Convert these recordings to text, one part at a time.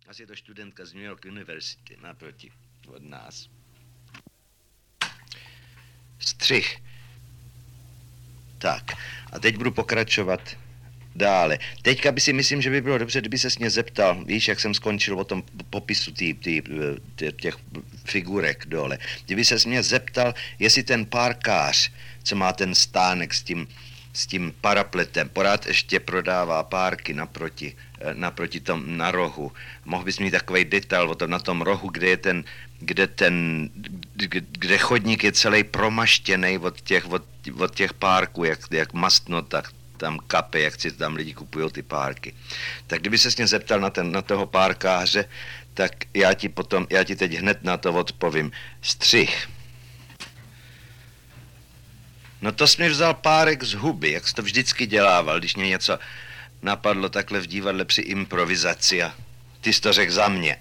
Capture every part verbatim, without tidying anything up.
Asi je to studentka z New York University, naproti od nás. Střih. Tak, a teď budu pokračovat dále. Teďka by si myslím, že by bylo dobře, kdyby ses mě zeptal, víš, jak jsem skončil o tom popisu tý, tý, tý, těch figurek dole. Kdyby ses mě zeptal, jestli ten párkář, co má ten stánek s tím, s tím parapletem, pořád ještě prodává párky naproti, naproti tom na rohu. Mohl bys mít takový detail o tom, na tom rohu, kde je ten, kde ten, kde chodník je celý promaštěný od těch, od, od těch párků, jak, jak mastno, tak tam kape, jak si tam lidi kupují ty párky. Tak kdyby ses mě zeptal na, ten, na toho párkáře, tak já ti potom, já ti teď hned na to odpovím. Střih. No to jsi mi vzal párek z huby, jak jsi to vždycky dělával, když mě něco napadlo takhle v divadle při improvizaci a ty jsi to řekl za mě.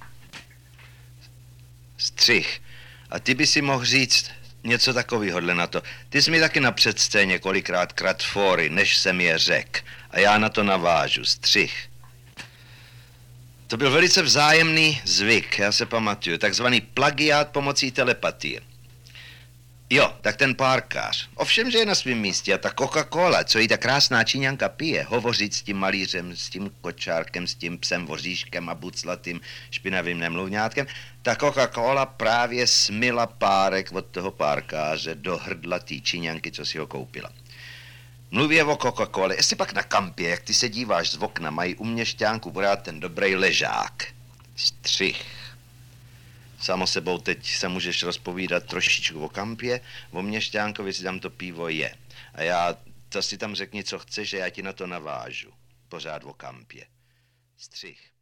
Střih. A ty by si mohl říct něco takovýhodle na to. Ty jsi mi taky na předscéně kolikrát krat fóry, než jsem je řekl. A já na to navážu. Střih. To byl velice vzájemný zvyk, já se pamatuju. Takzvaný plagiát pomocí telepatie. Jo, tak ten párkář. Ovšem, že je na svém místě a ta Coca-Cola, co jí ta krásná Číňanka pije, hovořit s tím malířem, s tím kočárkem, s tím psem voříškem a buclatým špinavým nemluvňátkem, ta Coca-Cola právě smila párek od toho párkáře do hrdla té Číňanky, co si ho koupila. Mluví o Coca-Cole, jestli pak na kampě, jak ty se díváš z okna, mají u měšťánku pořád ten dobrý ležák. Střih. Samo sebou teď se můžeš rozpovídat trošičku o kampě, o Měšťánkovi si tam to pivo je. A já, to si tam řekni, co chceš, že já ti na to navážu. Pořád o kampě. Střih.